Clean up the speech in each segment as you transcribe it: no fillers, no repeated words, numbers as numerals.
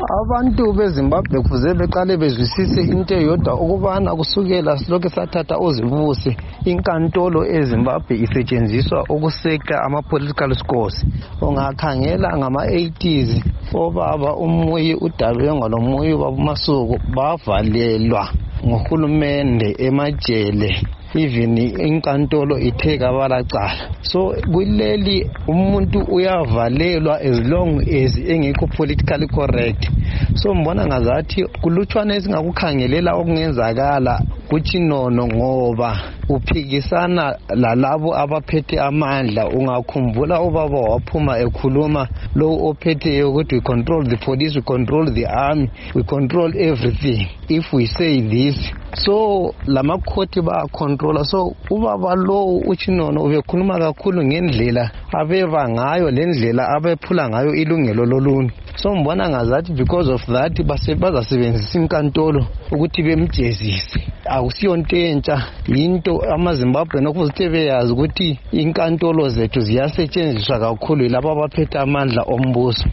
Abantu beZimbabwe kuze beqale bezwisise into eyodwa ukubana kusukela silokhu sathatha uzibuse inkantolo eZimbabwe isetshenziswa ukuseka ama-political scores. Ungakhangela ngama-80s obaba uMuyi uDabenga loMuyi babuMasuku bavalelwa ngohulumende emajele. Even inkantolo ithe kabalacala. So kuleli umuntu uyavalelwa as long as engekho politically correct. So mbona ngazathi kulutshwana esingakukhangelela okungenzakala kuChinono ngoba uphikisana lalabo abaphethe amandla. Ungakhumbula ubaba waphuma ekhuluma lo ophethe ukuthi we control the police, we control the army, we control everything if we say this. So lama court ba controller. So ubaba lo uChinono ubekhuluma kakhulu ngendlela abeva ngayo lendlela abephula ngayo ilungelo loluntu. So mbona ngazathi because of that bazasebenzisa inkantolo ukuthi bemjezise. Akusiyonto entsha, into amaZimbabwe nokuzithi beyazi ukuthi inkantolo zethu ziyasetshenziswa kakhulu yilabo abaphethe amandla ombuso.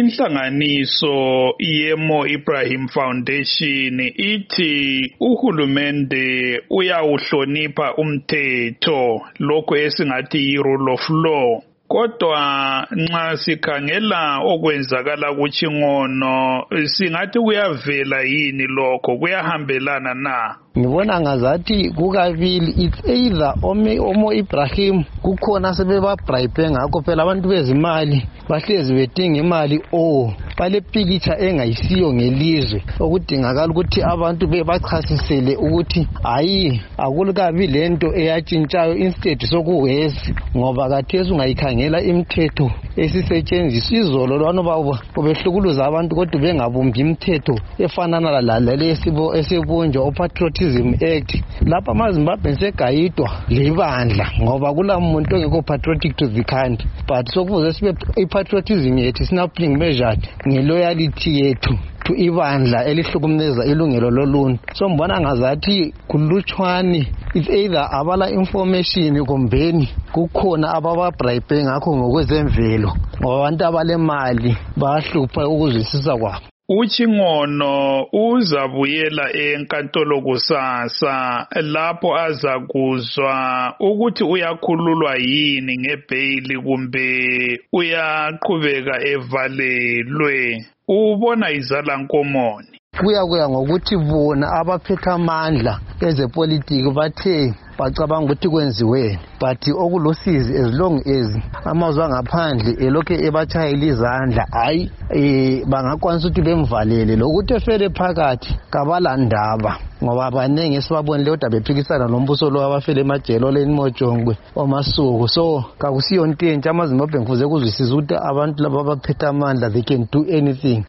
Inhlanganiso yemo Ibrahim Foundation ithi uhulumende uyawuhlonipha umthetho, lokho esingathi rule of law. Kodwa nxa sikhangela okwenzakala kuChingono singathi kuyavela yini lokho, kuyahambelana na? Ngibona ngazathi kukabili. It's either omo Ibrahim kukhona sebebabribe ngakho phela abantu bezimali bahlezi bedinga imali bale picture engayisiyo ngelizwe okudingakala ukuthi abantu bebachasisele ukuthi hayi akukabi lento eyatshintshayo instead sokuwesi ngoba kathesi ungayikhangela imithetho esisetshenziswa izolo lwana babo behlukuluza abantu kodwa bengabumbi imithetho efanana lalesibo esibunjwa uPatriotism Act. Lapha amaZimbabwe segayidwa libandla ngoba kulamuntu ongekho patriotic to the country, but sokuze sibe ipatriotism yethu snapping measured ngeloyalty yethu to ibandla elihlukumeza ilungelo loluntu. So mbona ngazathi kulutshwani, it's either abala information kumbeni kukhona abababribe ngakho ngokwezemvelo ngoba abantu abalemali bahlupha ukuzwisisa kwabo. uChingono uzabuyela enkantolo kusasa lapho azakuzwa ukuthi uyakhululwa yini ngebhayili kumbe uyaqhubeka evalelwe. Ubona izala nkomoni. Kuya ngokuthi bona abaphethe amandla ezepolitiki bathe bacabanga ukuthi kwenziweni, but okulusizi as long as amazwe angaphandle elokhe ebachayela izandla hayi bangakwanisa ukuthi bemvalele lokuthi efele phakathi kabalandaba ngoba abaningi esibabonile kodwa bephikisana nombuso lo abafele emajele leNimojongwe oMasuku. So kakusiyonto entsha amaZimbabwe kufuze kuzwisisa ukuthi abantu laba abaphethe amandla they can do anything.